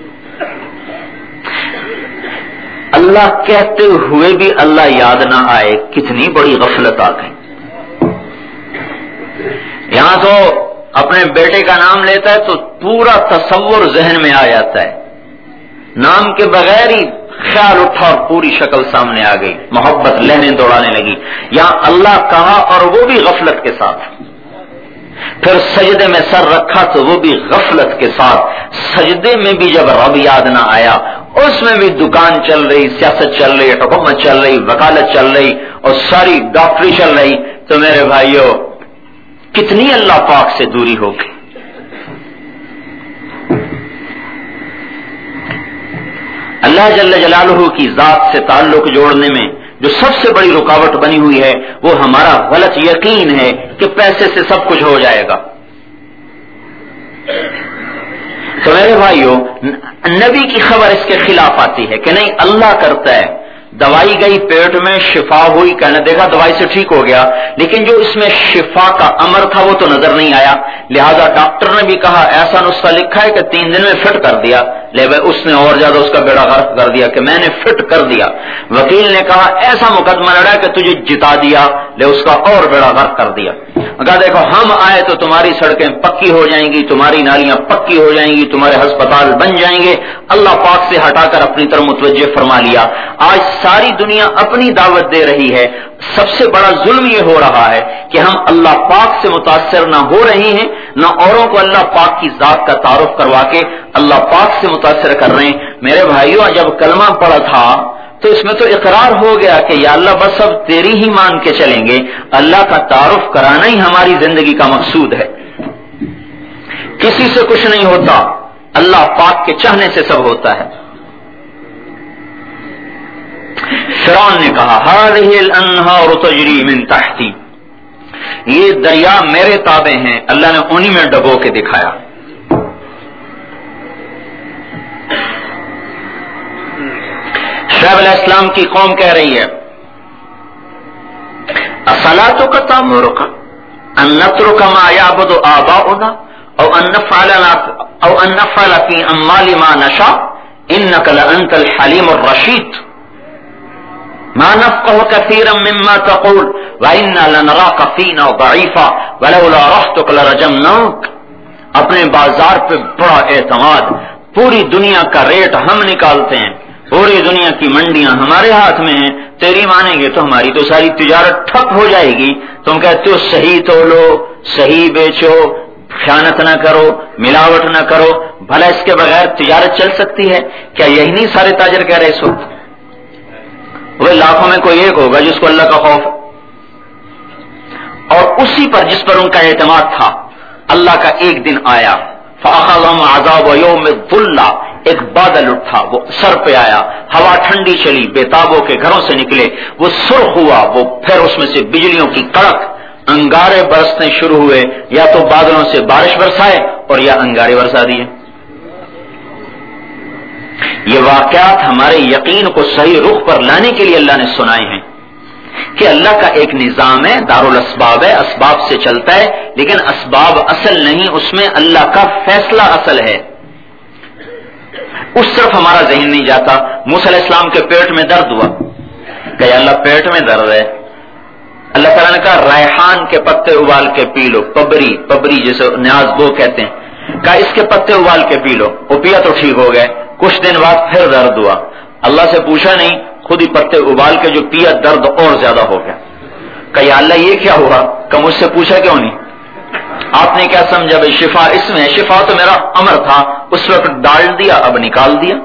Speaker 1: اللہ کہتے ہوئے بھی اللہ یاد نہ آئے، کتنی بڑی غفلت آ گئی۔ یہاں تو اپنے بیٹے کا نام لیتا ہے تو پورا تصور ذہن میں آ جاتا ہے، نام کے بغیر ہی خیال اٹھا اور پوری شکل سامنے آ گئی، محبت لہریں دوڑانے لگی. یہاں اللہ کہا اور وہ بھی غفلت کے ساتھ. پھر سجدے میں سر رکھا تو وہ بھی غفلت کے ساتھ. سجدے میں بھی جب رب یاد نہ آیا، اس میں بھی دکان چل رہی، سیاست چل رہی، حکومت چل رہی، وکالت چل رہی اور ساری ڈاکٹری چل رہی. تو میرے بھائیوں کتنی اللہ پاک سے دوری ہوگی. اللہ جل جلالہ کی ذات سے تعلق جوڑنے میں جو سب سے بڑی رکاوٹ بنی ہوئی ہے وہ ہمارا غلط یقین ہے کہ پیسے سے سب کچھ ہو جائے گا. تو میرے بھائیوں نبی کی خبر اس کے خلاف آتی ہے کہ نہیں اللہ کرتا ہے. دوائی گئی پیٹ میں، شفا ہوئی، کہنے دیکھا دوائی سے ٹھیک ہو گیا، لیکن جو اس میں شفا کا امر تھا وہ تو نظر نہیں آیا. لہذا ڈاکٹر نے بھی کہا ایسا نسخہ لکھا ہے کہ 3 دن میں فٹ کر دیا، لیکن اس نے اور زیادہ اس کا بیڑا غرق کر دیا کہ میں نے فٹ کر دیا. وکیل نے کہا ایسا مقدمہ لڑا کہ تجھے جتا دیا، لے اس کا اور بیڑا غرق کر دیا. کہا دیکھو ہم آئے تو تمہاری سڑکیں پکی ہو جائیں گی، تمہاری نالیاں پکی ہو جائیں گی، تمہارے ہسپتال بن جائیں گے. اللہ پاک سے ہٹا کر اپنی طرف متوجہ فرما لیا. آج ساری دنیا اپنی دعوت دے رہی ہے. سب سے بڑا ظلم یہ ہو رہا ہے کہ ہم اللہ پاک سے متاثر نہ ہو رہے ہیں، نہ اوروں کو اللہ پاک کی ذات کا تعارف کروا کے اللہ پاک سے متاثر کر رہے ہیں. میرے بھائیوں جب کلمہ پڑھا تھا تو اس میں تو اقرار ہو گیا کہ یا اللہ بس اب تیری ہی مان کے چلیں گے. اللہ کا تعارف کرانا ہی ہماری زندگی کا مقصود ہے. کسی سے کچھ نہیں ہوتا، اللہ پاک کے چاہنے سے سب ہوتا ہے. فرعون نے کہا هذه الانہار تجری من تحتی، یہ دریا میرے تابع ہیں. اللہ نے انہی میں ڈبو کے دکھایا. شعیب علیہ السلام کی قوم کہہ رہی ہے اصلاتک تأمرک ان نترک ما یعبد آباؤنا او ان نفعل فی اموال ما نشاء انک لانت الحلیم الرشید ما نفقه كثيرا مما تقول وإنا لنراك فينا ضعيفا ولولا رحتك لرجمناك. اپنے بازار پہ بڑا اعتماد، پوری دنیا کا ریٹ ہم نکالتے ہیں، پوری دنیا کی منڈیاں ہمارے ہاتھ میں ہیں، تیری مانیں گے تو ہماری تو ساری تجارت ٹھپ ہو جائے گی. تم کہتے ہو صحیح تولو، صحیح بیچو، خیانت نہ کرو، ملاوٹ نہ کرو، بھلا اس کے بغیر تجارت چل سکتی ہے؟ کیا یہی نہیں سارے تاجر کہہ رہے اس وقت؟ وہ لاکھوں میں کوئی ایک ہوگا جس کو اللہ کا خوف اور اسی پر جس پر ان کا اعتماد تھا. اللہ کا ایک دن آیا فأخذهم عذاب یوم الظلہ، ایک بادل اٹھا، وہ سر پہ آیا، ہوا ٹھنڈی چلی، بےتابوں کے گھروں سے نکلے، وہ سرخ ہوا، وہ پھر اس میں سے بجلیوں کی کڑک، انگارے برسنے شروع ہوئے. یا تو بادلوں سے بارش برسائے اور یا انگارے برسا دیے. یہ واقعات ہمارے یقین کو صحیح رخ پر لانے کے لیے اللہ نے سنائے ہیں کہ اللہ کا ایک نظام ہے، دارالاسباب ہے، اسباب سے چلتا ہے، لیکن اسباب اصل نہیں، اس میں اللہ کا فیصلہ اصل ہے. اس طرف ہمارا ذہن نہیں جاتا. موسیٰ علیہ السلام کے پیٹ میں درد ہوا کہ یا اللہ پیٹ میں درد ہے. اللہ تعالیٰ نے کہا ریحان کے پتے ابال کے پی لو، پبری جسے نیاز گو کہتے ہیں، کہا اس کے پتے ابال کے پی لو. وہ پیا تو ٹھیک ہو گئے. کچھ دن بعد پھر درد ہوا. اللہ سے پوچھا نہیں، خود ہی پتے ابال کے جو پیا درد اور زیادہ ہو گیا. کہ یا اللہ یہ کیا ہوا؟ کہ مجھ سے پوچھا کیوں نہیں؟ آپ نے کیا سمجھا بھائی شفا اس میں؟ شفا تو میرا امر تھا، اس وقت ڈال دیا، اب نکال دیا.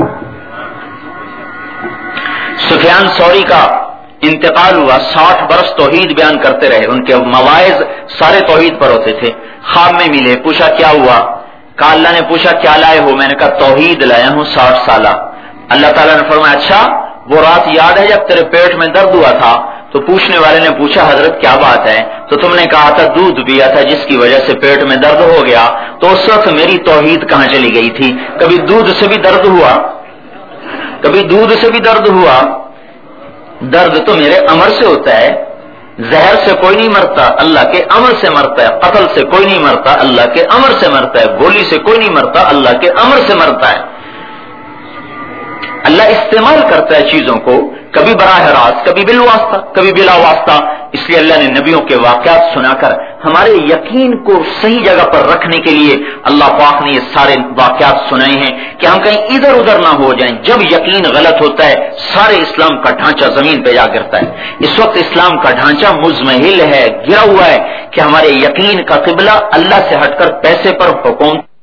Speaker 1: سفیان ثوری کا انتقال ہوا، 60 برس توحید بیان کرتے رہے، ان کے مواعظ سارے توحید پر ہوتے تھے. خواب میں ملے، پوچھا کیا ہوا؟ کہا اللہ نے پوچھا کیا لائے ہو؟ میں نے کہا توحید لایا ہوں 60 سالہ. اللہ تعالیٰ نے فرمایا اچھا وہ رات یاد ہے جب تیرے پیٹ میں درد ہوا تھا؟ تو پوچھنے والے نے پوچھا حضرت کیا بات ہے؟ تو تم نے کہا تھا دودھ پیا تھا جس کی وجہ سے پیٹ میں درد ہو گیا. تو اس وقت میری توحید کہاں چلی گئی تھی؟ کبھی دودھ سے بھی درد ہوا؟ کبھی دودھ سے بھی درد ہوا؟ درد تو میرے امر سے ہوتا ہے. زہر سے کوئی نہیں مرتا، اللہ کے امر سے مرتا ہے. قتل سے کوئی نہیں مرتا، اللہ کے امر سے مرتا ہے. گولی سے کوئی نہیں مرتا، اللہ کے امر سے مرتا ہے. اللہ استعمال کرتا ہے چیزوں کو، کبھی براہ راست، کبھی بالواسطہ، کبھی بلا واسطہ. اس لیے اللہ نے نبیوں کے واقعات سنا کر ہمارے یقین کو صحیح جگہ پر رکھنے کے لیے اللہ پاک نے یہ سارے واقعات سنائے ہیں کہ ہم کہیں ادھر ادھر نہ ہو جائیں. جب یقین غلط ہوتا ہے سارے اسلام کا ڈھانچہ زمین پہ جا گرتا ہے. اس وقت اسلام کا ڈھانچہ مزمحل ہے, گرا ہوا ہے کہ ہمارے یقین کا قبلہ اللہ سے ہٹ کر پیسے پر حکومت